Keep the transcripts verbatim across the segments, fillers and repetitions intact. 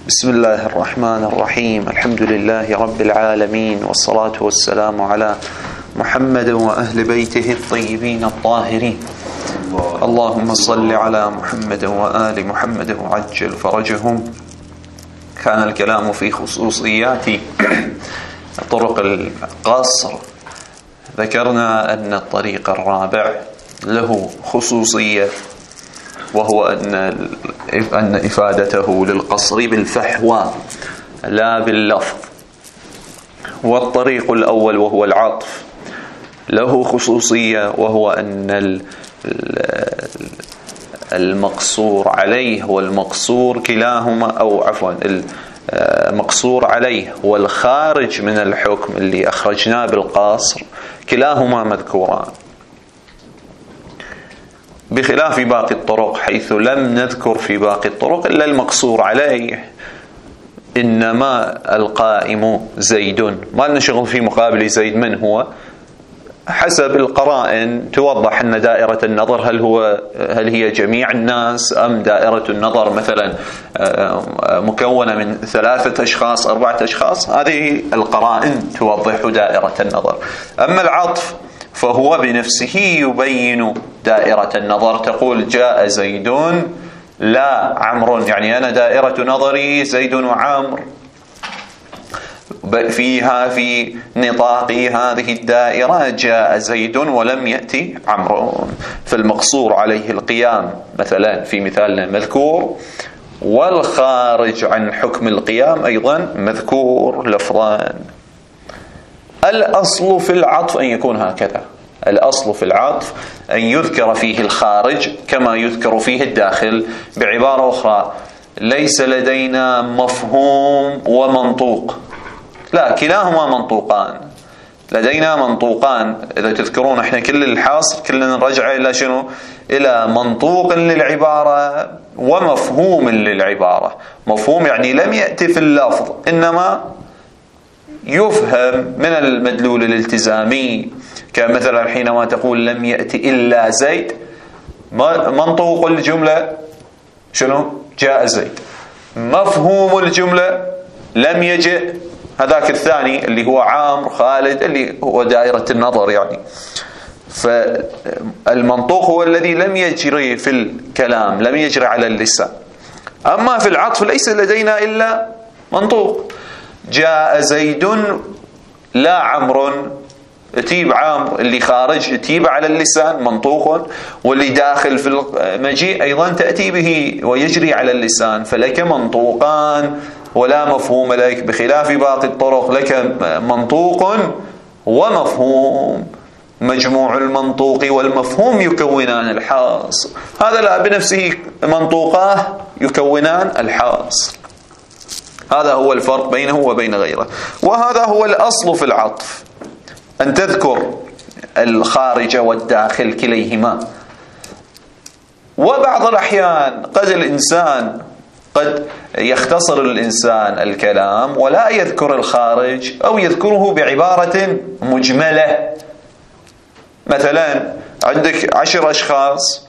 بسم الله الرحمن الرحيم. الحمد لله رب العالمين، والصلاة والسلام على محمد وأهل بيته الطيبين الطاهرين. اللهم صل على محمد وآل محمد وعجل فرجهم. كان الكلام في خصوصيات طرق القصر. ذكرنا أن الطريق الرابع له خصوصية، وهو أن أن إفادته للقصر بالفحوى لا باللفظ. والطريق الأول وهو العطف له خصوصية، وهو أن المقصور عليه والمقصور كلاهما، أو عفوا المقصور عليه والخارج من الحكم اللي أخرجناه بالقصر كلاهما مذكوران، بخلاف باقي الطرق حيث لم نذكر في باقي الطرق إلا المقصور عليه. إنما القائم زيد، ما لنا شغل في مقابل زيد من هو، حسب القرائن توضح أن دائرة النظر هل هو هل هي جميع الناس، أم دائرة النظر مثلا مكونة من ثلاثة أشخاص أربعة أشخاص. هذه القرائن توضح دائرة النظر. أما العطف فهو بنفسه يبين دائرة النظر. تقول جاء زيد لا عمرو، يعني أنا دائرة نظري زيد وعمر، فيها في نطاق هذه الدائرة جاء زيد ولم يأتي عمرو، فالمقصور عليه القيام مثلا في مثالنا مذكور، والخارج عن حكم القيام أيضا مذكور لفظان. الأصل في العطف أن يكون هكذا، الأصل في العطف أن يذكر فيه الخارج كما يذكر فيه الداخل. بعبارة أخرى، ليس لدينا مفهوم ومنطوق، لا، كلاهما منطوقان. لدينا منطوقان. إذا تذكرون احنا كل الحاصر كلنا نرجع إلى شنو؟ إلى منطوق للعبارة ومفهوم للعبارة. مفهوم يعني لم يأتي في اللفظ، إنما يفهم من المدلول الالتزامي، كمثلا حينما تقول لم يأتي إلا زيد، منطوق الجملة شنو؟ جاء زيد. مفهوم الجملة لم يجئ، هذاك الثاني اللي هو عامر خالد اللي هو دائرة النظر يعني. فالمنطوق هو الذي لم يجري في الكلام، لم يجري على اللسان. أما في العطف ليس لدينا إلا منطوق. جاء زيد لا عمرو، تيب عامر اللي خارج تيب على اللسان منطوق، واللي داخل في المجيء أيضا تأتي به ويجري على اللسان، فلك منطوقان ولا مفهوم لك، بخلاف باقي الطرق لك منطوق ومفهوم. مجموع المنطوق والمفهوم يكونان الحاصر. هذا لا بنفسه منطوقاه يكونان الحاصر. هذا هو الفرق بينه وبين غيره، وهذا هو الأصل في العطف، أن تذكر الخارج والداخل كليهما. وبعض الأحيان قد الإنسان قد يختصر الإنسان الكلام ولا يذكر الخارج، أو يذكره بعبارة مجملة. مثلا عندك عشر أشخاص،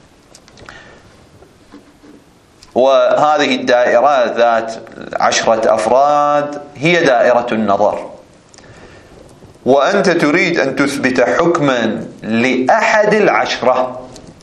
وهذه الدائرة ذات عشرة أفراد هي دائرة النظر، وأنت تريد أن تثبت حكما لأحد العشرة.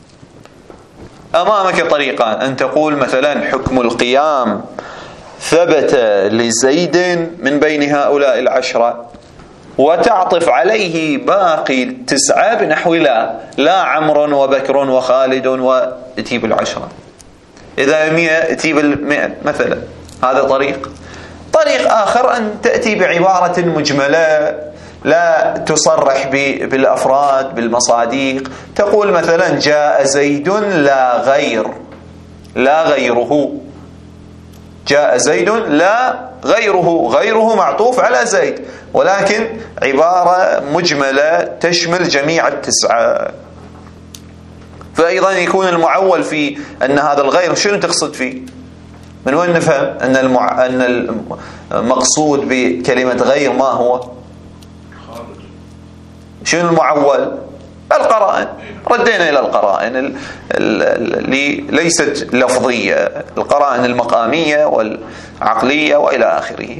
أمامك طريقان، أن تقول مثلا حكم القيام ثبت لزيد من بين هؤلاء العشرة، وتعطف عليه باقي التسعة بنحو لا لا عمر وبكر وخالد وتجيب العشرة. إذا مئة تجيب المئة مثلا. هذا طريق. طريق آخر أن تأتي بعبارة مجملة لا تصرح بالأفراد بالمصاديق. تقول مثلا جاء زيد لا غير، لا غيره. جاء زيد لا غيره، غيره معطوف على زيد، ولكن عبارة مجملة تشمل جميع التسعة. فأيضا يكون المعول في أن هذا الغير شنو تقصد فيه؟ من وين نفهم أن المع... أن المقصود بكلمة غير ما هو؟ شنو المعول؟ القرائن. ردينا إلى القرائن اللي ليست لفظية، القرائن المقامية والعقلية وإلى آخره.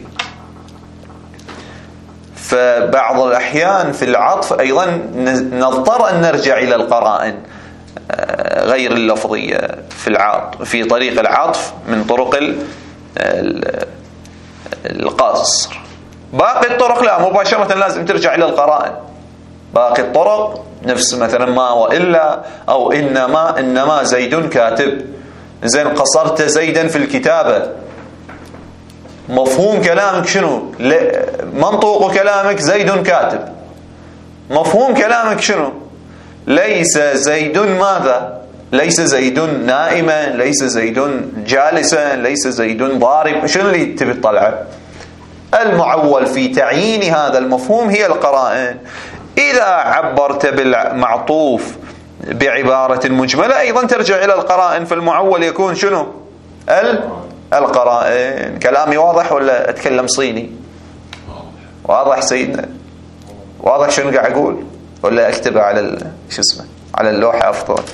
فبعض الأحيان في العطف أيضا نضطر أن نرجع إلى القرائن غير اللفظية في العطف، في طريق العطف من طرق القصر. باقي الطرق لا، مباشرة لازم ترجع إلى القرائن. باقي الطرق نفس مثلا ما وإلا أو إنما، إنما زيد كاتب. زين قصرت زيدا في الكتابة، مفهوم كلامك شنو؟ منطوق كلامك زيد كاتب. مفهوم كلامك شنو؟ ليس زيد ماذا؟ ليس زيد نائما، ليس زيد جالسا، ليس زيد ضارب. شنو اللي تبي تطلعه؟ المعول في تعيين هذا المفهوم هي القرائن. إذا عبرت بالمعطوف بعبارة مجملة أيضا ترجع إلى القرائن، فالمعول يكون شنو؟ القرائن. كلامي واضح ولا أتكلم صيني؟ واضح سيدنا؟ واضح شنو قاعد أقول ولا أكتبه على شو اسمه على اللوحة أفضل؟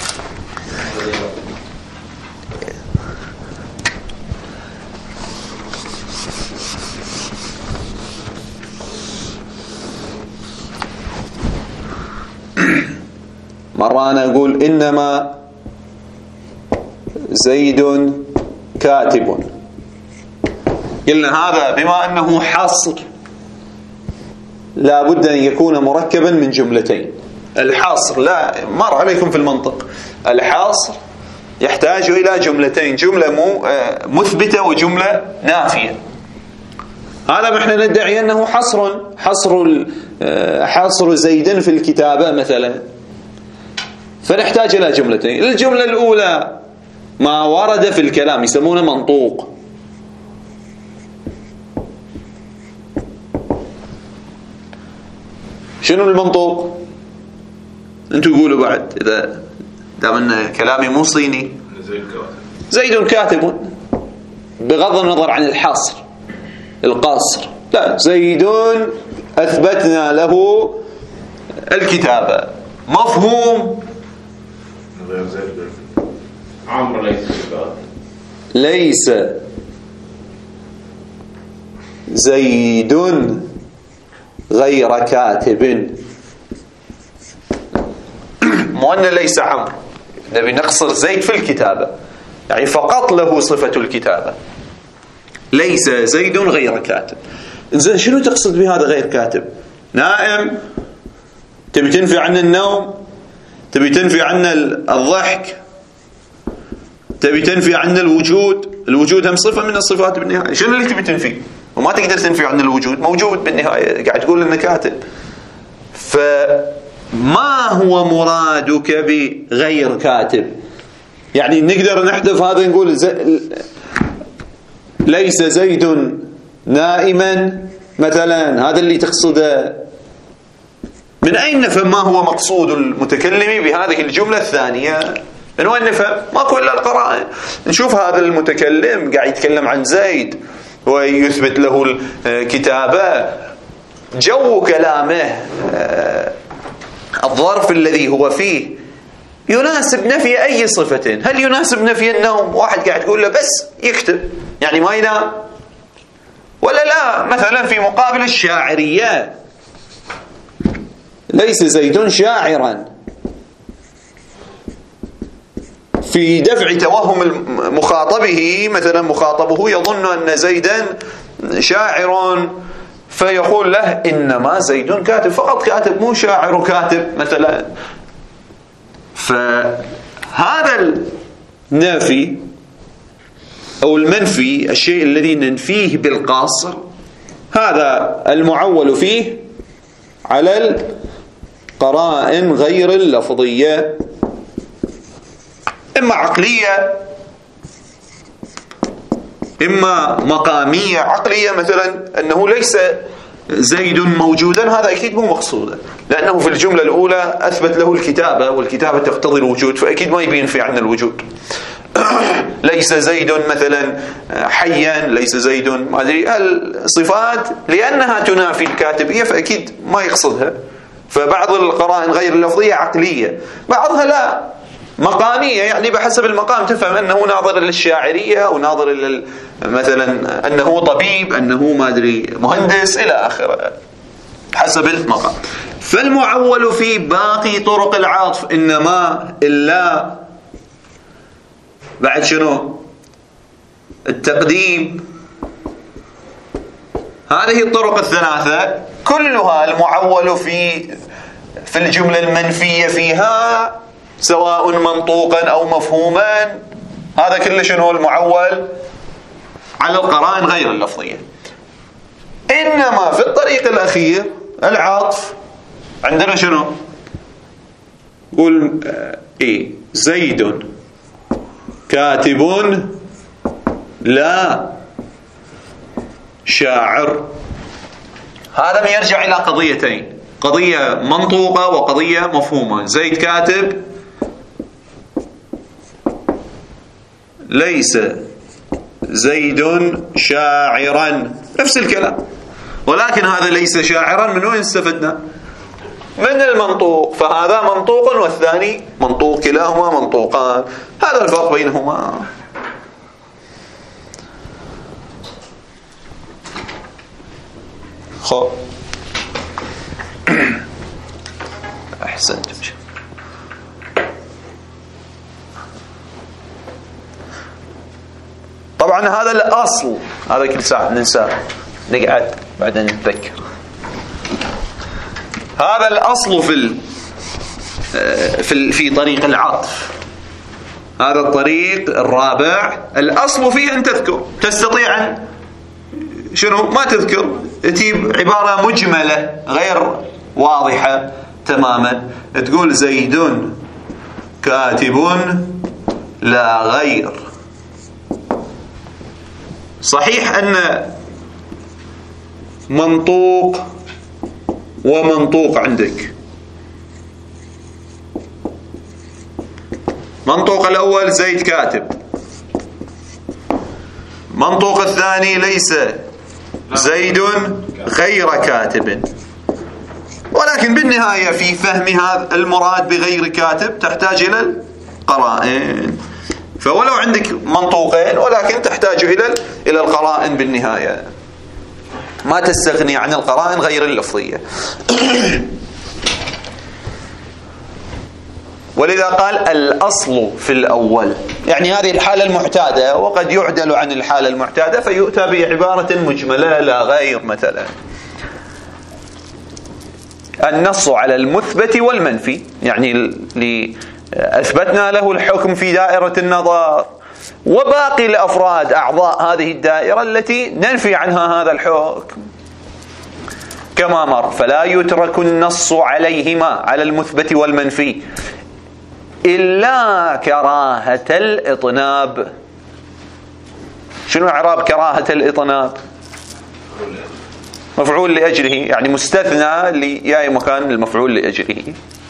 مرة أنا أقول إنما زيد كاتب، قلنا هذا بما أنه حصر لا بد أن يكون مركبا من جملتين. الحصر لا مر عليكم في المنطق، الحصر يحتاج إلى جملتين، جملة مثبتة وجملة نافية. هذا ما احنا ندعي أنه حصر، حصر حصر زيد في الكتابة مثلا، فنحتاج إلى جملتين. الجملة الأولى ما ورد في الكلام يسمونه منطوق. شنو المنطوق؟ انتوا قولوا بعد إذا دام أن كلامي مو صيني. زيد كاتب بغض النظر عن الحصر القصر، لا، زيد أثبتنا له الكتابة. مفهوم عمرو ليس ليس زيد غير كاتب. مو أن ليس عمرو، نبي نقصر زيد في الكتابة، يعني فقط له صفة الكتابة. ليس زيد غير كاتب. إنزين شنو تقصد بهذا غير كاتب؟ نائم؟ تبي تنفي عنا النوم؟ تبي تنفي عنا الضحك؟ تبي تنفي عنا الوجود؟ الوجود هم صفة من الصفات بالنهاية. شنو اللي تبي تنفي؟ وما تقدر تنفي عنا الوجود، موجود بالنهاية، قاعد تقول إنه كاتب. فما هو مرادك بغير كاتب؟ يعني نقدر نحذف هذا نقول زي ليس زيد نائما مثلا، هذا اللي تقصده. من أين نفهم ما هو مقصود المتكلم بهذه الجملة الثانية؟ من وين نفهم؟ ماكو إلا القرائن. نشوف هذا المتكلم قاعد يتكلم عن زيد ويثبت له الكتابة، جو كلامه الظرف الذي هو فيه يناسب نفي أي صفة. هل يناسب نفي النوم؟ واحد قاعد يقول له بس يكتب يعني ما ينام، ولا لا؟ مثلا في مقابل الشاعرية، ليس زيد شاعرا، في دفع توهم مخاطبه، مثلا مخاطبه يظن أن زيدا شاعر فيقول له إنما زيد كاتب، فقط كاتب مو شاعر كاتب مثلا. فهذا النافي أو المنفي، الشيء الذي ننفيه بالقاصر، هذا المعول فيه على القرائن غير اللفظية، إما عقلية إما مقامية. عقلية مثلا أنه ليس زيد موجودا، هذا أكيد مو مقصودا، لأنه في الجملة الأولى أثبت له الكتابة، والكتابة تقتضي الوجود، فأكيد ما يبين في عنا الوجود. ليس زيد مثلا حيا، ليس زيد ما أدري الصفات، لأنها تنافي الكاتبية فأكيد ما يقصدها. فبعض القرائن غير اللفظية عقلية، بعضها لا مقامية، يعني بحسب المقام تفهم أنه ناظر للشاعرية أو ناظر لل مثلا أنه طبيب، أنه ما أدري مهندس إلى آخره حسب المقام. فالمعول في باقي طرق العطف إنما إلا بعد شنو؟ التقديم. هذه الطرق الثلاثة كلها المعول في في الجملة المنفية فيها سواء منطوقا أو مفهوما، هذا كله شنو المعول على القرائن غير اللفظية. إنما في الطريق الأخير العطف عندنا شنو؟ قول إيه زيد كاتب لا شاعر. هذا يرجع إلى قضيتين، قضية منطوقة وقضية مفهومة. زيد كاتب ليس زيد شاعرا، نفس الكلام، ولكن هذا ليس شاعرا من وين استفدنا؟ من المنطوق، فهذا منطوق والثاني منطوق، كلاهما منطوقان، هذا الفرق بينهما. خب أحسنت. طبعا هذا الأصل، هذا كل ساعة ننساه نقعد بعدين نتذكر. هذا الأصل في في في طريق العطف، هذا الطريق الرابع الأصل فيه أن تذكر. تستطيع أن شنو ما تذكر، تجيب عبارة مجملة غير واضحة تماما، تقول زيد كاتب لا غير. صحيح أن منطوق ومنطوق عندك، منطوق الأول زيد كاتب، منطوق الثاني ليس زيد غير كاتب، ولكن بالنهاية في فهم هذا المراد بغير كاتب تحتاج إلى القرائن. فولو عندك منطوقين ولكن تحتاج إلى إلى القرائن بالنهاية، ما تستغني عن القرائن غير اللفظية. ولذا قال الأصل في الأول، يعني هذه الحالة المعتادة، وقد يعدل عن الحالة المعتادة فيؤتى بعبارة مجملة لا غير. مثلا النص على المثبت والمنفي، يعني اللي أثبتنا له الحكم في دائرة النظر، وباقي الأفراد أعضاء هذه الدائرة التي ننفي عنها هذا الحكم كما مر. فلا يترك النص عليهما على المثبت والمنفي إلا كراهة الإطناب. شنو إعراب كراهة الإطناب؟ مفعول لأجله، يعني مستثنى لأي مكان المفعول لأجله.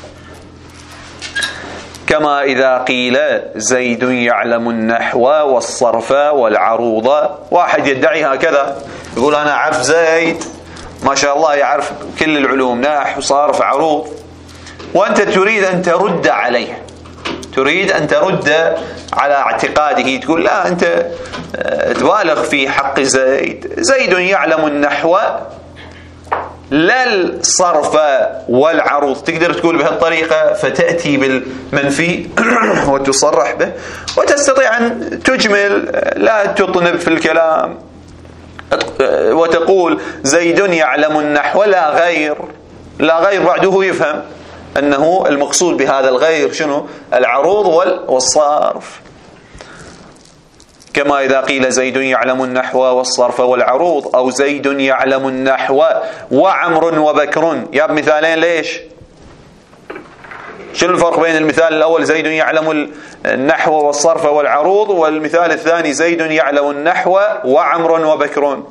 كما إذا قيل زيد يعلم النحو والصرف والعروض. واحد يدعي هكذا، يقول أنا أعرف زيد ما شاء الله يعرف كل العلوم، نحو صرف عروض، وأنت تريد أن ترد عليه، تريد أن ترد على اعتقاده، تقول لا أنت تبالغ في حق زيد، زيد يعلم النحو لا الصرف والعروض. تقدر تقول بهالطريقة، فتأتي بالمنفي وتصرح به، وتستطيع أن تجمل لا تطنب في الكلام وتقول زيد يعلم النحو لا غير. لا غير بعده يفهم أنه المقصود بهذا الغير شنو؟ العروض والصرف. كما إذا قيل زيد يعلم النحو والصرف والعروض، أو زيد يعلم النحو وعمر وبكر. يا بمثالين ليش؟ شنو الفرق بين المثال الأول زيد يعلم النحو والصرف والعروض، والمثال الثاني زيد يعلم النحو وعمر وبكر؟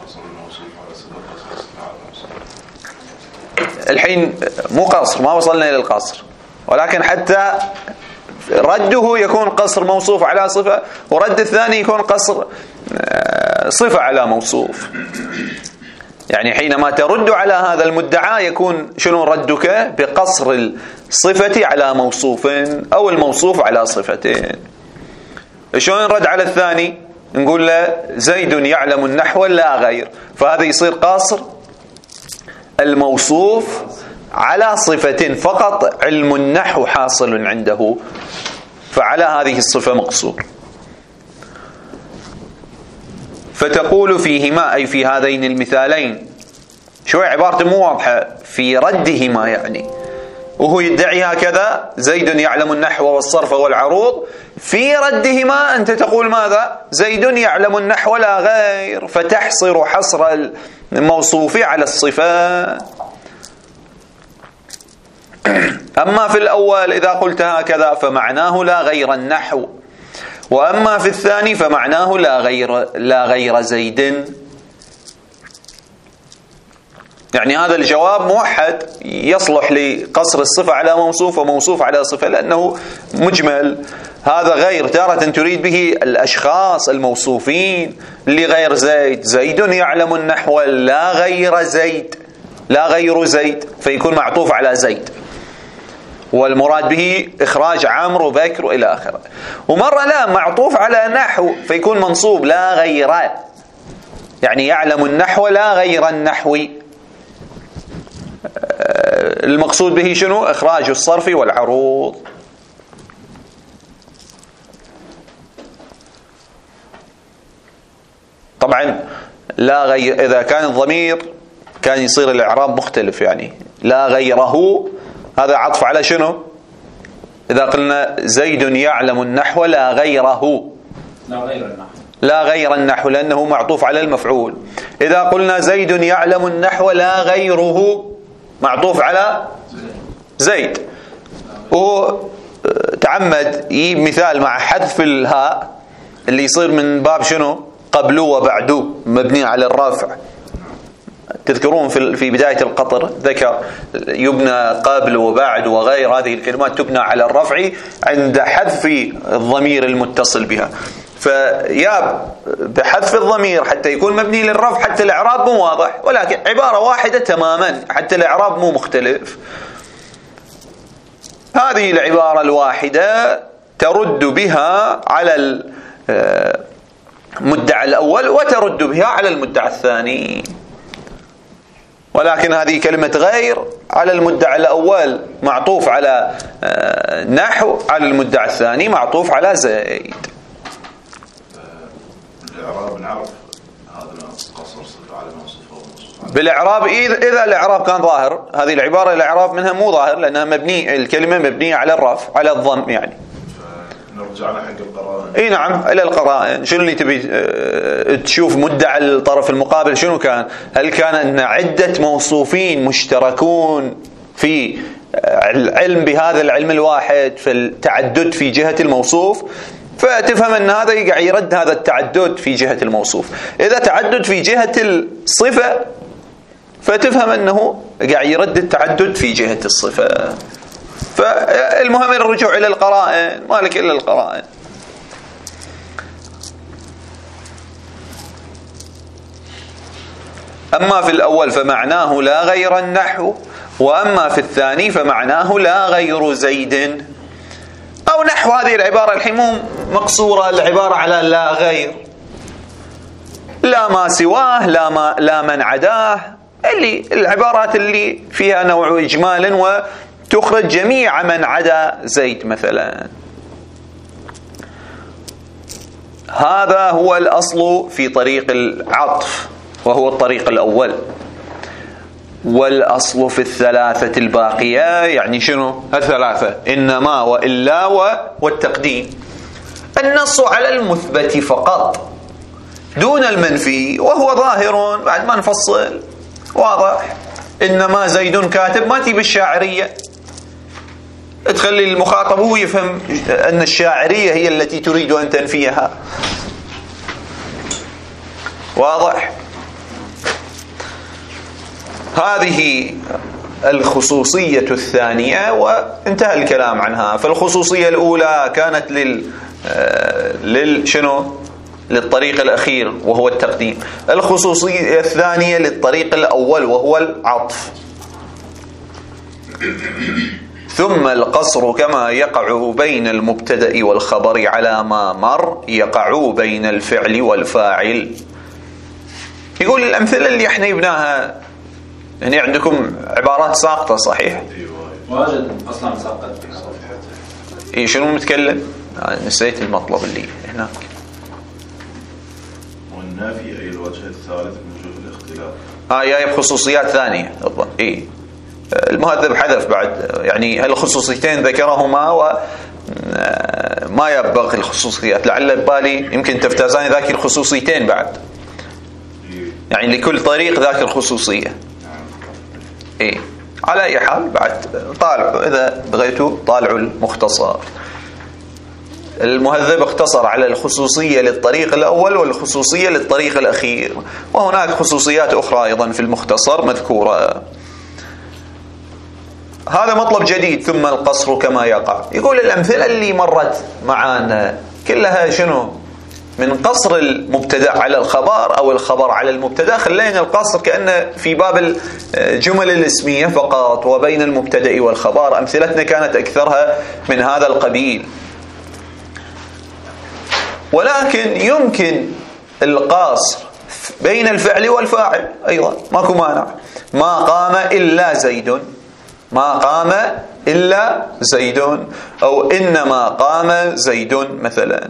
الحين مو قصر، ما وصلنا إلى القصر، ولكن حتى رده يكون قصر موصوف على صفة، ورد الثاني يكون قصر صفة على موصوف. يعني حينما ترد على هذا المدعى يكون شنو ردك؟ بقصر الصفة على موصوف أو الموصوف على صفتين. شلون نرد على الثاني؟ نقول له زيد يعلم النحو لا غير، فهذا يصير قاصر الموصوف على صفة فقط علم النحو حاصل عنده، فعلى هذه الصفة مقصور. فتقول فيهما أي في هذين المثالين، شوي عبارته مو واضحة، في ردهما يعني، وهو يدعي هكذا زيد يعلم النحو والصرف والعروض، في ردهما أنت تقول ماذا؟ زيد يعلم النحو لا غير، فتحصر حصر الموصوف على الصفة. أما في الأول إذا قلت هكذا فمعناه لا غير النحو، وأما في الثاني فمعناه لا غير لا غير زيد. يعني هذا الجواب موحد يصلح لقصر الصفة على موصوف وموصوف على صفة، لأنه مجمل. هذا غير تارة تريد به الأشخاص الموصوفين اللي غير زيد، زيد يعلم النحو لا غير زيد، لا غير زيد، فيكون معطوف على زيد، والمراد به إخراج عمرو وبكر وإلى آخره. ومرة لا، معطوف على نحو فيكون منصوب لا غير، يعني يعلم النحو لا غير النحو. المقصود به شنو؟ إخراج الصرف والعروض. طبعا لا غير إذا كان الضمير كان يصير الإعراب مختلف، يعني لا غيره هذا عطف على شنو؟ إذا قلنا زيد يعلم النحو لا غيره، لا غير النحو، لا غير النحو لأنه معطوف على المفعول. إذا قلنا زيد يعلم النحو لا غيره معطوف على زيد. وتعمد يجيب مثال مع حذف الهاء اللي يصير من باب شنو؟ قبله وبعده مبني على الرفع. تذكرون في في بداية القطر ذكر يبنى قبل وبعد وغير، هذه الكلمات تبنى على الرفع عند حذف الضمير المتصل بها. فيا بحذف الضمير حتى يكون مبني للرفع حتى الإعراب مو واضح، ولكن عبارة واحدة تماما حتى الإعراب مو مختلف. هذه العبارة الواحدة ترد بها على المدعى الأول وترد بها على المدعى الثاني، ولكن هذه كلمة غير على المدعى الأول معطوف على نحو، على المدعى الثاني معطوف على زيد. بالإعراب نعرف هذا قصر صفة على موصوفه وموصوف. بالإعراب إذا الإعراب كان ظاهر، هذه العبارة الإعراب منها مو ظاهر لأنها مبني، الكلمة مبنية على الرفع على الضم يعني. نرجع لحق القرائن. اي نعم، الى القرائن. شنو اللي تبي اه تشوف مدعى الطرف المقابل شنو كان؟ هل كان ان عدة موصوفين مشتركون في العلم بهذا العلم الواحد، في التعدد في جهة الموصوف، فتفهم ان هذا يقع يرد هذا التعدد في جهة الموصوف. اذا تعدد في جهة الصفة فتفهم انه قاعد يرد التعدد في جهة الصفة. فالمهم الرجوع إلى القرائن، مالك إلا القرائن. أما في الأول فمعناه لا غير النحو، وأما في الثاني فمعناه لا غير زيد أو نحو. هذه العبارة الحين مقصورة العبارة على لا غير، لا ما سواه، لا ما لا من عداه، اللي العبارات اللي فيها نوع إجمال و تخرج جميع من عدا زيد مثلا. هذا هو الأصل في طريق العطف، وهو الطريق الأول. والأصل في الثلاثة الباقية يعني شنو؟ الثلاثة إنما وإلا والتقديم. النص على المثبت فقط دون المنفي، وهو ظاهر بعد ما نفصل واضح. إنما زيد كاتب ما تجيب الشاعرية، تخلي المخاطب هو يفهم أن الشاعرية هي التي تريد أن تنفيها. واضح؟ هذه الخصوصية الثانية وانتهى الكلام عنها. فالخصوصية الأولى كانت لل لل شنو؟ للطريق الأخير وهو التقديم. الخصوصية الثانية للطريق الأول وهو العطف. ثم القصر كما يقع بين المبتدأ والخبر على ما مر يقع بين الفعل والفاعل. يقول الأمثلة اللي احنا جبناها يعني عندكم عبارات ساقطة صحيح؟ واجد أصلا ساقط. إيه شنو متكلم؟ نسيت المطلب اللي هناك. والنافي أي الوجه الثالث من وجوه الاختلاف. آه جاي بخصوصيات ثانية أظن. إيه المهذب حذف بعد يعني هالخصوصيتين ذكرهما و ما يبقى الخصوصيات، لعل ببالي يمكن تفتازان ذاك الخصوصيتين بعد، يعني لكل طريق ذاك الخصوصية. إيه على أي حال بعد طالعوا إذا بغيتوا طالعوا المختصر. المهذب اختصر على الخصوصية للطريق الأول والخصوصية للطريق الأخير، وهناك خصوصيات أخرى أيضا في المختصر مذكورة. هذا مطلب جديد. ثم القصر كما يقع. يقول الأمثلة اللي مرت معانا كلها شنو؟ من قصر المبتدأ على الخبر أو الخبر على المبتدأ. خلينا القصر كأنه في باب الجمل الاسمية فقط وبين المبتدأ والخبر. أمثلتنا كانت أكثرها من هذا القبيل، ولكن يمكن القصر بين الفعل والفاعل أيضا، ماكو مانع. ما قام إلا زيد، ما قام إلا زيد، أو إنما قام زيد مثلا،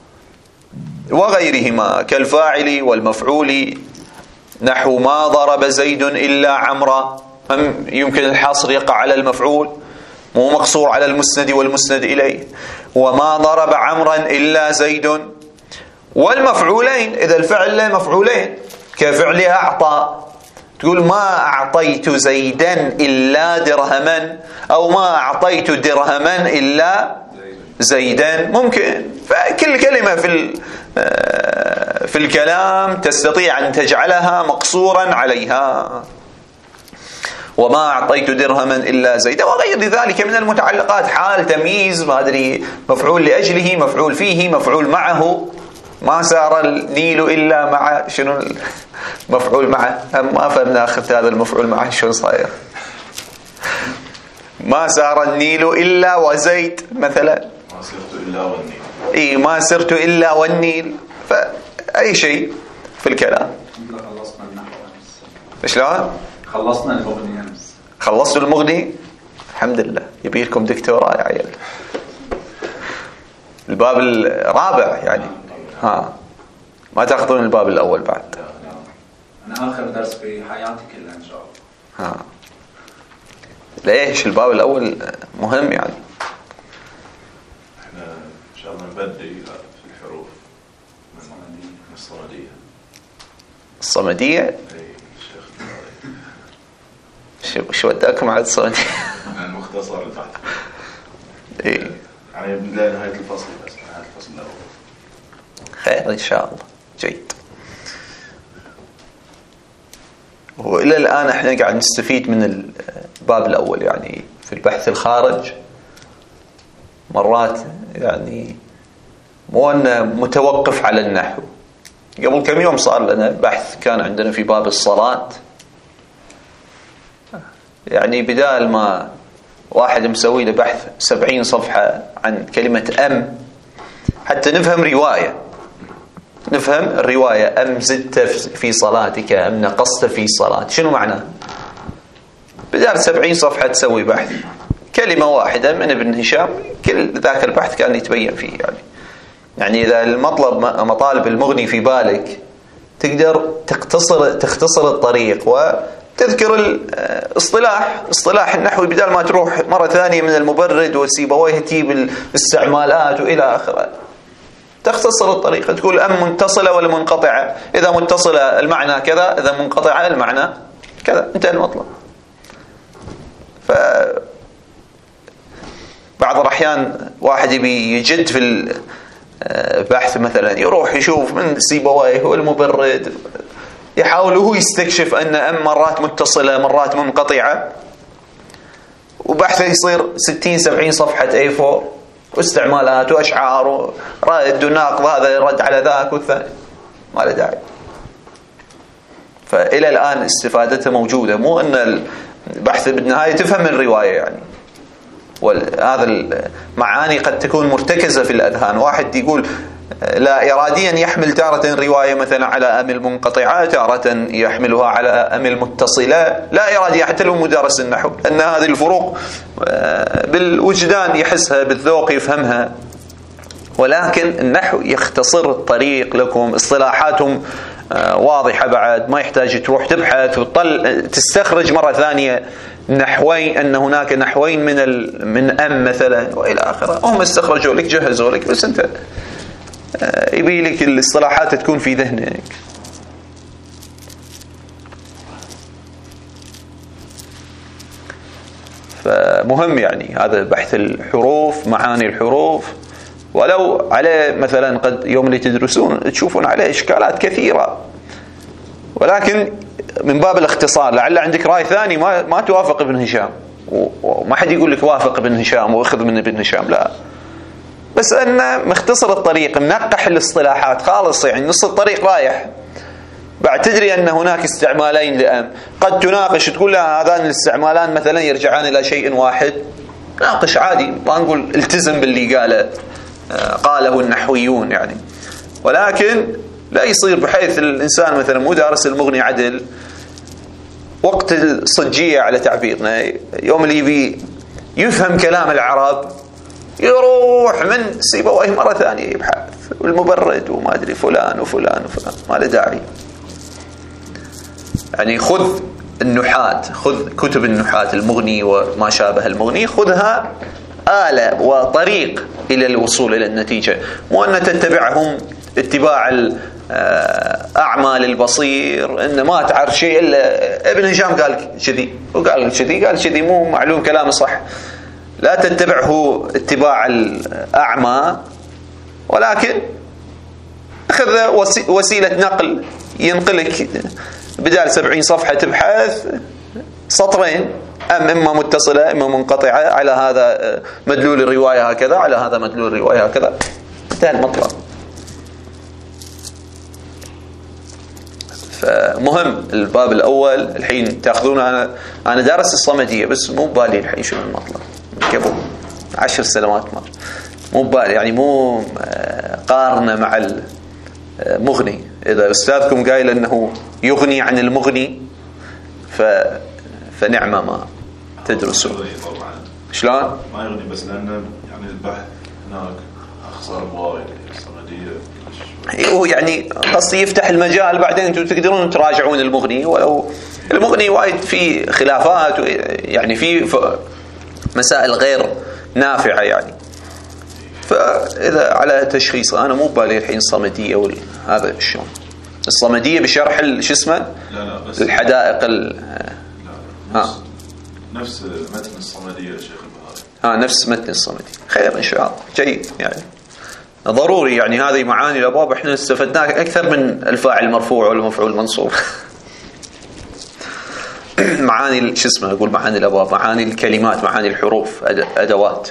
وغيرهما كالفاعل والمفعول. نحو ما ضرب زيد إلا عمرا. هم يمكن الحصر يقع على المفعول، مو مقصور على المسند والمسند إليه. وما ضرب عمرا إلا زيد. والمفعولين إذا الفعل له مفعولين كفعل أعطى، تقول ما أعطيت زيدا إلا درهما، أو ما أعطيت درهما إلا زيدا. ممكن. فكل كلمة في في الكلام تستطيع أن تجعلها مقصورا عليها. وما أعطيت درهما إلا زيدا وغير ذلك من المتعلقات. حال، تمييز، ما أدري، مفعول لأجله، مفعول فيه، مفعول معه. ما سار النيل إلا مع شنو مفعول معه. ما فهمنا أخذت هذا المفعول معه شو صاير. ما سار النيل إلا وزيد مثلا. ما سرت إلا والنيل. إيه ما سرت إلا والنيل. فأي شيء في الكلام. خلصنا النحو أمس. شلون؟ خلصنا المغني أمس. خلصتوا المغني؟ الحمد لله. يبي لكم دكتوراه يا عيال. الباب الرابع يعني. ها ما تاخذون الباب الأول بعد؟ أنا آخر درس في حياتي كلها إن شاء الله. ها ليش الباب الأول مهم يعني؟ احنا إن شاء الله نبدي في الحروف من الصمدية. الصمدية؟ اي شيخ. شو شو وداكم على الصمدية؟ المختصر اللي تحت. إيه يعني لا نهاية الفصل بس نهاية الفصل الأول. خير إن شاء الله. جيد. وإلى الآن احنا قاعد نستفيد من الباب الأول يعني في البحث الخارج. مرات يعني مو أنه متوقف على النحو. قبل كم يوم صار لنا بحث كان عندنا في باب الصلاة، يعني بدال ما واحد مسوي له بحث سبعين صفحة عن كلمة أم حتى نفهم رواية، نفهم الرواية أم زدت في صلاتك أم نقصت في صلاة شنو معناه. بدال سبعين صفحة تسوي بحث كلمة واحدة من ابن هشام كل ذاك البحث كان يتبين فيه. يعني يعني إذا المطلب مطالب المغني في بالك تقدر تختصر تختصر الطريق وتذكر الاصطلاح اصطلاح النحوي بدال ما تروح مرة ثانية من المبرد وسيبويه تجيب الاستعمالات وإلى آخره. تختصر الطريقة تقول أم متصلة ولا منقطعة. إذا متصلة المعنى كذا، إذا منقطعة المعنى كذا، انتهى المطلب. ف بعض الأحيان واحد يبي يجد في البحث مثلا يروح يشوف من سيبويه والمبرد، يحاول هو يستكشف أن أم مرات متصلة مرات منقطعة، وبحثه يصير ستين سبعين صفحة إيه فور واستعمالات وأشعار ورد وناقض، هذا رد على ذاك والثاني، ما له داعي. فإلى الآن استفادته موجودة، مو أن البحث بالنهاية تفهم من الرواية يعني. وهذا المعاني قد تكون مرتكزة في الأذهان، واحد يقول لا إراديا يحمل تارة رواية مثلا على أمل منقطعة، تارة يحملها على أمل متصلة، لا إراديا حتى لو مدرس النحو، أن هذه الفروق بالوجدان يحسها، بالذوق يفهمها. ولكن النحو يختصر الطريق لكم، اصطلاحاتهم واضحة بعد، ما يحتاج تروح تبحث وتطل تستخرج مرة ثانية نحوين، أن هناك نحوين من ال... من أم مثلا وإلى آخره. هم استخرجوا لك، جهزوا لك، بس أنت يبي لك الاصطلاحات تكون في ذهنك. فمهم يعني هذا بحث الحروف، معاني الحروف، ولو عليه مثلا قد يوم اللي تدرسون تشوفون عليه إشكالات كثيرة، ولكن من باب الاختصار، لعل عندك رأي ثاني ما ما توافق ابن هشام، وما حد يقول لك وافق ابن هشام واخذ من ابن هشام، لا، بس أنه مختصر الطريق، منقح الاصطلاحات خالص، يعني نص الطريق رايح. بعد تدري أن هناك استعمالين لأم، قد تناقش تقول لا هذان الاستعمالان مثلا يرجعان إلى شيء واحد، ناقش عادي، ما نقول التزم باللي قاله قاله النحويون يعني، ولكن لا يصير بحيث الإنسان مثلا مو دارس المغني عدل، وقت الصجية على تعبيرنا، يوم اللي يبي يفهم كلام العرب يروح من سيبويه مرة ثانية يبحث، والمبرد وما أدري فلان وفلان وفلان، ما له داعي. يعني خذ النحاة، خذ كتب النحاة، المغني وما شابه المغني، خذها آلة وطريق إلى الوصول إلى النتيجة، مو أن تتبعهم اتباع أعمال البصير، إن ما تعرف شيء إلا ابن هشام قال كذي وقال كذي قال كذي، مو معلوم كلامه صح. لا تتبعه اتباع الأعمى، ولكن أخذ وسيلة نقل ينقلك بدال سبعين صفحة تبحث سطرين، أم إما متصلة إما منقطعة، على هذا مدلول الرواية هكذا، على هذا مدلول الرواية هكذا، انتهى المطلب. فمهم الباب الأول الحين تأخذون، أنا أنا دارس الصمدية بس مو بالي الحين شنو المطلب، قبل عشر سنوات ما مو بالي، يعني مو قارنة مع المغني. إذا أستاذكم قايل أنه يغني عن المغني ف فنعمة ما تدرسوا. شلون؟ ما يغني بس لأن يعني البحث هناك أخصار بوايد الصمدية، هو يعني قصدي يفتح المجال، بعدين أنتم تقدرون تراجعون المغني، ولو المغني وايد في خلافات، يعني في مسائل غير نافعة يعني. فإذا على تشخيص أنا مو بالي الحين الصمدية وهذا شلون، الصمدية بشرح شو اسمه لا لا بس الحدائق ال لا نفس, نفس متن الصمدية يا شيخ البهاري، ها نفس متن الصمدية. خير إن شاء الله، جيد يعني ضروري، يعني هذه معاني الأبواب احنا استفدناها أكثر من الفاعل المرفوع والمفعول المنصوب. معاني شو اسمه أقول معاني الأبواب، معاني الكلمات، معاني الحروف، أدوات.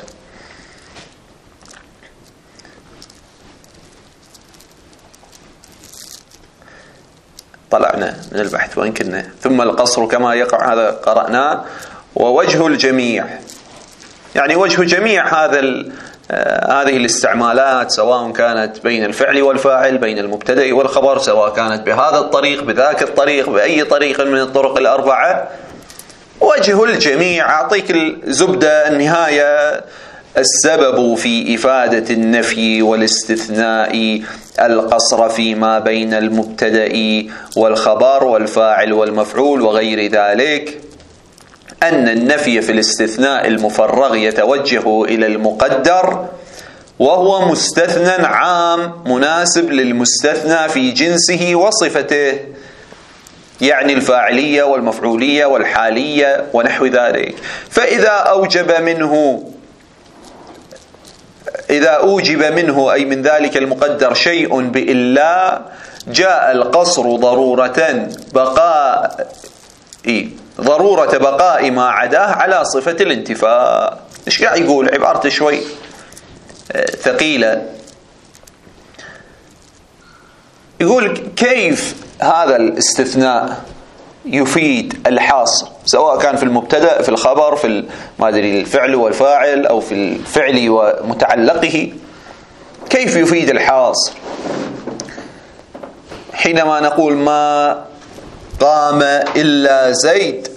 طلعنا من البحث وين كنا. ثم القصر كما يقع، هذا قرأناه. ووجه الجميع، يعني وجه جميع هذا آه هذه الاستعمالات، سواء كانت بين الفعل والفاعل، بين المبتدأ والخبر، سواء كانت بهذا الطريق بذاك الطريق، بأي طريق من الطرق الأربعة، وجه الجميع. أعطيك الزبدة النهاية: السبب في إفادة النفي والاستثناء القصر فيما بين المبتدأ والخبر والفاعل والمفعول وغير ذلك، أن النفي في الاستثناء المفرغ يتوجه إلى المقدر، وهو مستثنى عام مناسب للمستثنى في جنسه وصفته، يعني الفاعلية والمفعولية والحالية ونحو ذلك. فإذا أوجب منه إذا أوجب منه أي من ذلك المقدر شيء بإلا، جاء القصر ضرورة بقاء ضرورة بقاء ما عداه على صفة الانتفاء. إيش قاعد يقول؟ عبارته شوي ثقيلة. يقول كيف هذا الاستثناء يفيد الحاصر، سواء كان في المبتدأ في الخبر في ما أدري الفعل والفاعل أو في الفعل ومتعلقه، كيف يفيد الحاصر حينما نقول ما قام إلا زيد،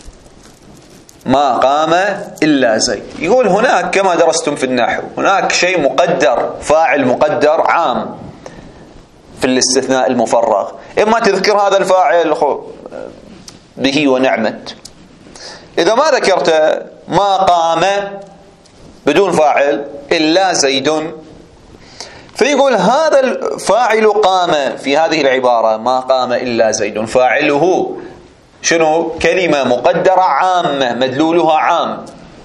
ما قام إلا زيد. يقول هناك كما درستم في النحو هناك شيء مقدر، فاعل مقدر عام في الاستثناء المفرغ، إما تذكر هذا الفاعل به ونعمت، إذا ما ذكرت ما قام بدون فاعل إلا زيد، فيقول هذا الفاعل قام في هذه العبارة ما قام إلا زيد، فاعله شنو؟ كلمة مقدرة عامة مدلولها عام،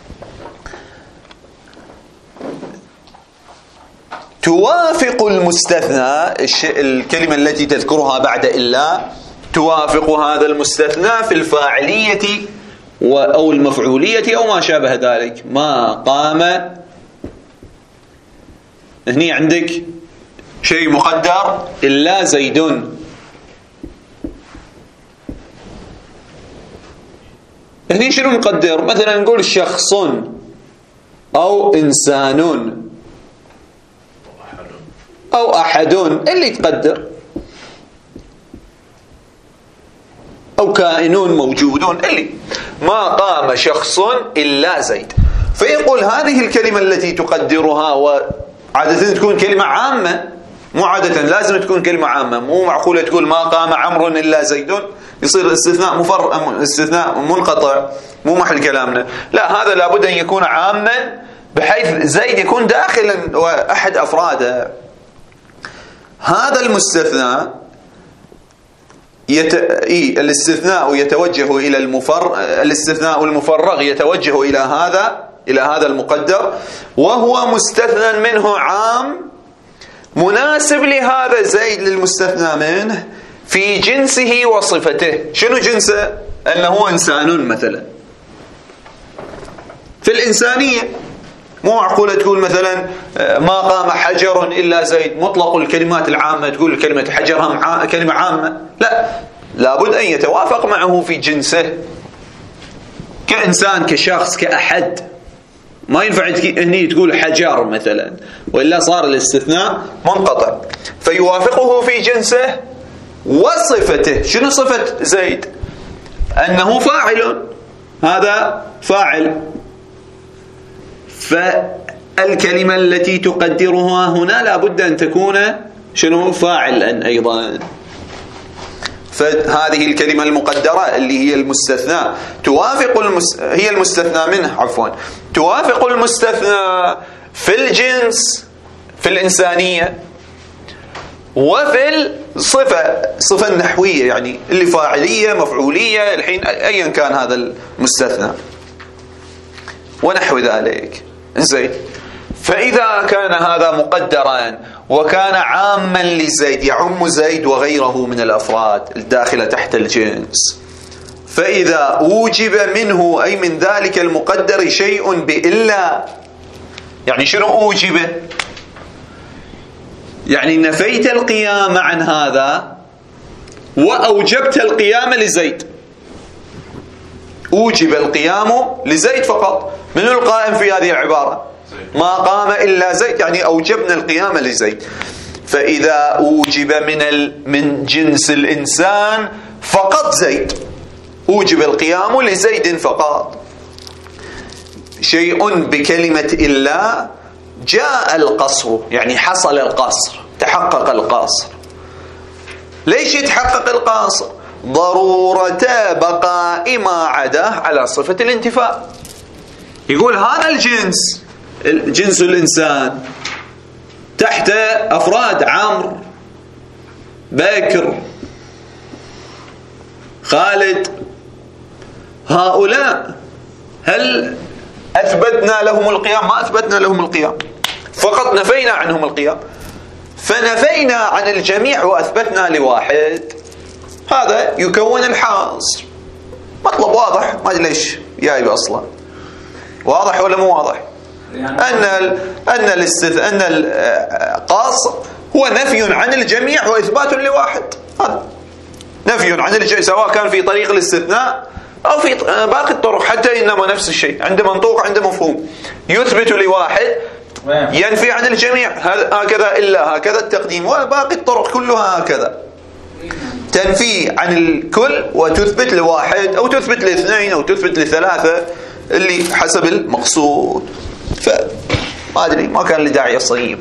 توافق المستثنى، الكلمة التي تذكرها بعد إلا توافق هذا المستثنى في الفاعلية أو المفعولية أو ما شابه ذلك. ما قام، هني عندك شيء مقدر إلا زيد، هني شنو نقدر؟ مثلا نقول شخص أو إنسان أو أحد، اللي تقدر، أو كائنون موجودون، اللي ما قام شخص إلا زيد. فيقول هذه الكلمة التي تقدرها، وعادة تكون كلمة عامة، مو عادة لازم تكون كلمة عامة، مو معقولة تقول ما قام عمرو إلا زيد، يصير استثناء مفر استثناء منقطع، مو محل كلامنا. لا، هذا لابد أن يكون عاما بحيث زيد يكون داخلا وأحد أفراده. هذا المستثنى يت... إيه الاستثناء يتوجه إلى المفر الاستثناء المفرغ يتوجه إلى هذا إلى هذا المقدر، وهو مستثنى منه عام مناسب لهذا زيد للمستثنى منه في جنسه وصفته. شنو جنسه؟ أنه إنسان مثلا، في الإنسانية. مو معقولة تقول مثلا ما قام حجر إلا زيد، مطلق الكلمات العامة تقول كلمة حجر هم كلمة عامة، لا، لابد أن يتوافق معه في جنسه، كإنسان كشخص كأحد. ما ينفع هني تقول حجر مثلا، وإلا صار الاستثناء منقطع. فيوافقه في جنسه وصفته. شنو صفة زيد؟ أنه فاعل، هذا فاعل. فالكلمة التي تقدرها هنا لابد أن تكون شنو؟ فاعلا أيضا. فهذه الكلمة المقدرة اللي هي المستثنى توافق المس... هي المستثنى منه عفوا توافق المستثنى في الجنس في الإنسانية وفي الصفة صفة النحوية، يعني اللي فاعلية مفعولية الحين أيا كان هذا المستثنى ونحو ذلك. زين، فإذا كان هذا مقدرا وكان عاما لزيد يعم زيد وغيره من الأفراد الداخلة تحت الجنس، فإذا أوجب منه أي من ذلك المقدر شيء بإلا، يعني شنو أوجب؟ يعني نفيت القيام عن هذا وأوجبت القيام لزيد. أوجب القيام لزيد فقط. من القائم في هذه العبارة؟ ما قام إلا زيد، يعني أوجبنا القيام لزيد. فإذا أوجب من ال... من جنس الإنسان فقط زيد، أوجب القيام لزيد فقط. شيء بكلمة إلا جاء القصر، يعني حصل القصر، تحقق القصر. ليش يتحقق القصر؟ ضرورة بقاء ما عداه على صفة الانتفاء. يقول هذا الجنس جنس الإنسان تحت أفراد عمرو، بكر، خالد، هؤلاء هل أثبتنا لهم القيام؟ ما أثبتنا لهم القيام، فقط نفينا عنهم القيام. فنفينا عن الجميع وأثبتنا لواحد، هذا يكون الحاصر. مطلب واضح، ما أدري ليش جايب أصلا، واضح ولا مو واضح؟ أن ال أن الاستث أن القاص هو نفي عن الجميع وإثبات لواحد. هذا نفي عن الجميع سواء كان في طريق الاستثناء أو في باقي الطرق، حتى إنما نفس الشيء، عند منطوق عند مفهوم، يثبت لواحد ينفي عن الجميع، هكذا إلا هكذا التقديم، وباقي الطرق كلها هكذا، تنفي عن الكل وتثبت لواحد أو تثبت لاثنين أو تثبت لثلاثة اللي حسب المقصود. فما أدري، ما كان لي داعي الصغير.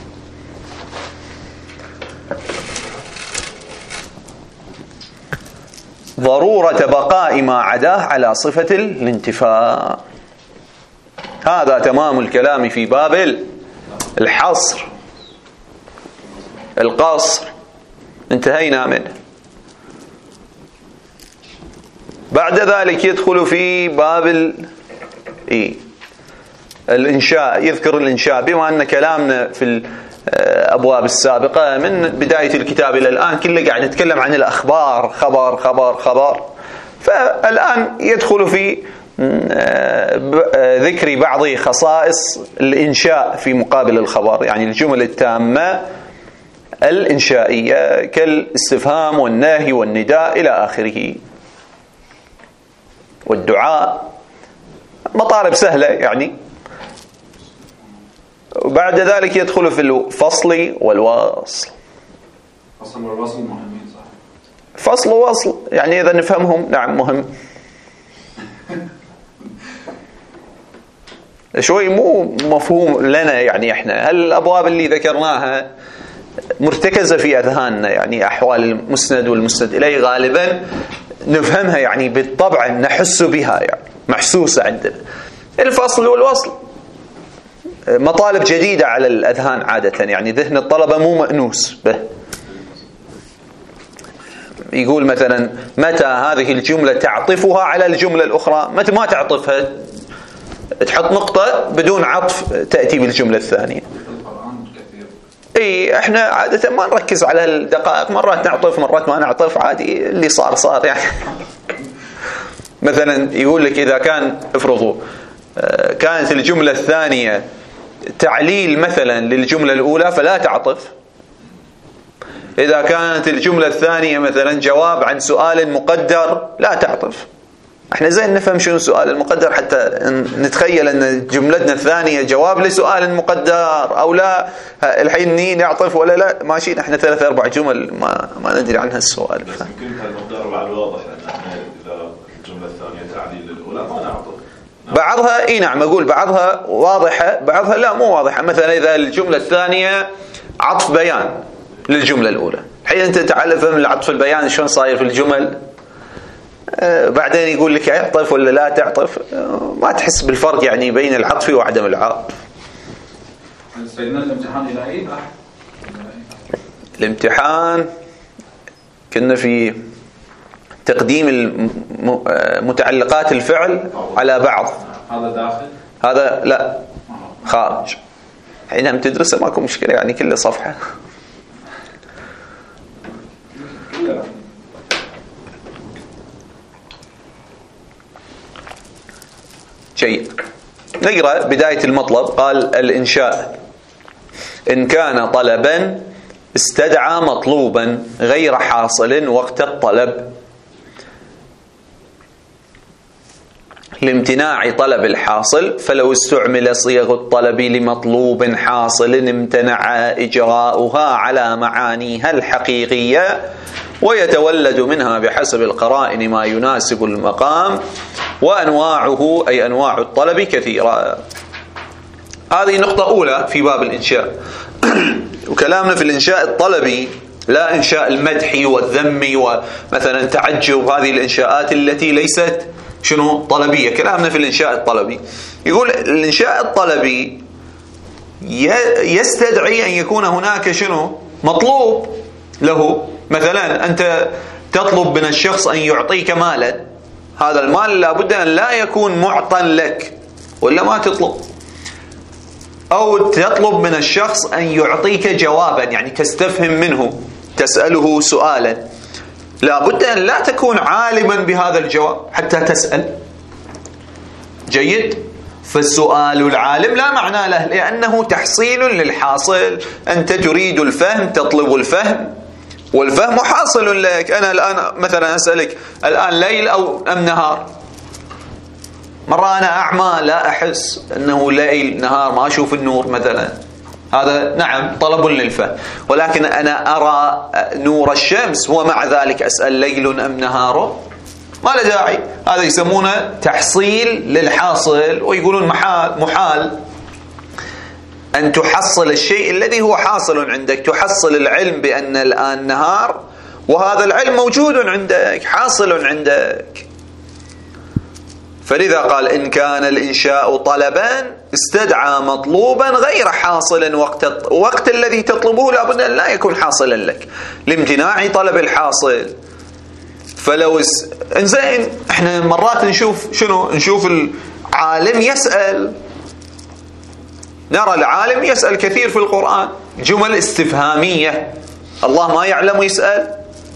ضرورة بقاء ما عداه على صفة الانتفاء، هذا تمام الكلام في باب الحصر. القصر انتهينا منه. بعد ذلك يدخل في باب ال... إيه؟ الإنشاء، يذكر الإنشاء، بما أن كلامنا في الأبواب السابقة من بداية الكتاب إلى الآن كله قاعد نتكلم عن الأخبار، خبر خبر خبر، فالآن يدخل في ذكر بعض خصائص الإنشاء في مقابل الخبر، يعني الجمل التامة الإنشائية كالاستفهام والنهي والنداء إلى آخره، والدعاء، مطالب سهلة يعني. وبعد ذلك يدخل في الفصل والوصل. فصل والوصل مهمين صح؟ فصل ووصل يعني إذا نفهمهم نعم مهم. شوي مو مفهوم لنا يعني إحنا، هل الأبواب اللي ذكرناها مرتكزة في أذهاننا، يعني أحوال المسند والمسند إليه غالبا نفهمها يعني بالطبع، نحس بها يعني محسوسة عندنا. الفصل والوصل مطالب جديدة على الأذهان عادة، يعني ذهن الطلبة مو مأنوس به. يقول مثلا متى هذه الجملة تعطفها على الجملة الأخرى، متى ما تعطفها تحط نقطة بدون عطف تأتي بالجملة الثانية. اي احنا عادة ما نركز على الدقائق، مرات نعطف مرات ما نعطف، عادي اللي صار صار يعني. مثلا يقول لك إذا كان افرضوا كانت الجملة الثانية تعليل مثلا للجملة الأولى فلا تعطف. إذا كانت الجملة الثانية مثلا جواب عن سؤال مقدر لا تعطف. احنا زين نفهم شنو السؤال المقدر حتى نتخيل ان جملتنا الثانية جواب لسؤال مقدر او لا. الحين ني نعطف ولا لا، ماشيين احنا ثلاث اربع جمل ما ما ندري عن هالسؤال. بس يمكن هالمقدار بعد واضح لان احنا اذا الجملة الثانية تعليل للأولى ما نعطف. بعضها اي نعم اقول بعضها واضحة، بعضها لا مو واضحة. مثلا اذا الجملة الثانية عطف بيان للجملة الأولى، الحين انت تعال فهم العطف البيان شلون صاير في الجمل. آه بعدين يقول لك اعطف ولا لا تعطف، آه ما تحس بالفرق يعني بين العطف وعدم العطف. سيدنا الامتحان إلى أي؟ الامتحان كنا في تقديم متعلقات الفعل على بعض. هذا داخل؟ هذا لا خارج. حينها تدرسه ماكو مشكلة يعني كله صفحة. جيد. نقرأ بداية المطلب. قال الإنشاء إن كان طلبا استدعى مطلوبا غير حاصل وقت الطلب، لامتناع طلب الحاصل، فلو استعمل صيغ الطلب لمطلوب حاصل امتنع إجراؤها على معانيها الحقيقية، ويتولد منها بحسب القرائن ما يناسب المقام، وأنواعه أي أنواع الطلب كثيرة. هذه نقطة أولى في باب الإنشاء. وكلامنا في الإنشاء الطلبي لا إنشاء المدح والذم ومثلا تعجب، هذه الإنشاءات التي ليست شنو طلبية. كلامنا في الإنشاء الطلبي. يقول الإنشاء الطلبي يستدعي أن يكون هناك شنو مطلوب له. مثلا أنت تطلب من الشخص أن يعطيك مالا، هذا المال لابد أن لا يكون معطى لك ولا ما تطلب. أو تطلب من الشخص أن يعطيك جوابا، يعني تستفهم منه، تسأله سؤالا، لابد أن لا تكون عالما بهذا الجواب حتى تسأل. جيد. فالسؤال العالم لا معنى له، لأنه تحصيل للحاصل. أنت تريد الفهم، تطلب الفهم، والفهم حاصل لك. أنا الآن مثلا أسألك الآن ليل أو أم نهار؟ مرة أنا أعمى لا أحس أنه ليل نهار، ما أشوف النور مثلا، هذا نعم طلب للفهم، ولكن أنا أرى نور الشمس ومع ذلك أسأل ليل أم نهار؟ ما له داعي. هذا يسمونه تحصيل للحاصل، ويقولون محال محال أن تحصل الشيء الذي هو حاصل عندك. تحصل العلم بأن الآن نهار، وهذا العلم موجود عندك، حاصل عندك. فلذا قال إن كان الإنشاء طلبا استدعى مطلوبا غير حاصل وقت وقت الذي تطلبه لابد أن لا يكون حاصلا لك لامتناع طلب الحاصل. فلو انزين احنا مرات نشوف شنو، نشوف العالم يسأل، نرى العالم يسأل كثير في القرآن جمل استفهامية، الله ما يعلم يسأل.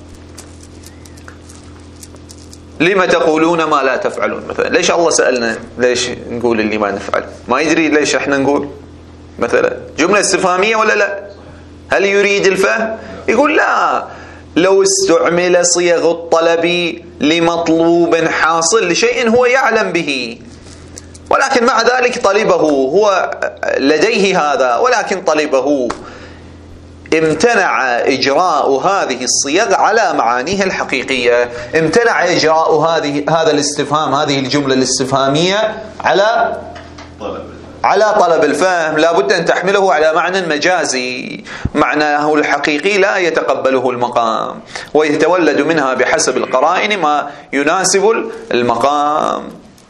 لما تقولون ما لا تفعلون مثلا؟ ليش الله سألنا؟ ليش نقول اللي ما نفعل؟ ما يدري ليش احنا نقول مثلا جملة استفهامية ولا لا؟ هل يريد الفهم؟ يقول لا، لو استعمل صيغ الطلب لمطلوب حاصل لشيء هو يعلم به، ولكن مع ذلك طلبه، هو لديه هذا ولكن طلبه، امتنع إجراء هذه الصيغ على معانيها الحقيقية، امتنع إجراء هذه هذا الاستفهام، هذه الجملة الاستفهامية على طلب على طلب الفهم. لا بد أن تحمله على معنى مجازي، معناه الحقيقي لا يتقبله المقام، ويتولد منها بحسب القرائن ما يناسب المقام.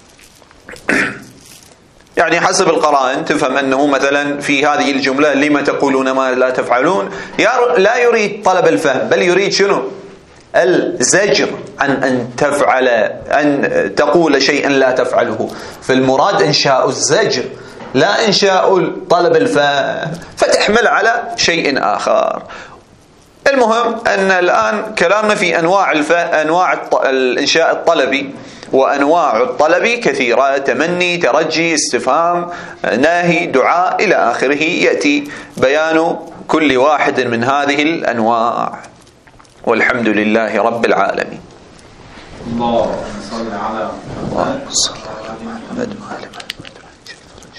يعني حسب القرائن تفهم أنه مثلا في هذه الجملة لما تقولون ما لا تفعلون لا يريد طلب الفهم، بل يريد شنو؟ الزجر عن أن تفعل، أن تقول شيئا لا تفعله. فالمراد إنشاء الزجر لا إنشاء طلب الفهم، فتحمل على شيء آخر. المهم أن الآن كلامنا في أنواع الف... أنواع الإنشاء الطلبي، وأنواع الطلب كثيرة: تمني، ترجي، استفهام، ناهي، دعاء إلى آخره. يأتي بيان كل واحد من هذه الأنواع، والحمد لله رب العالمين. اللهم صل على محمد وعلى آله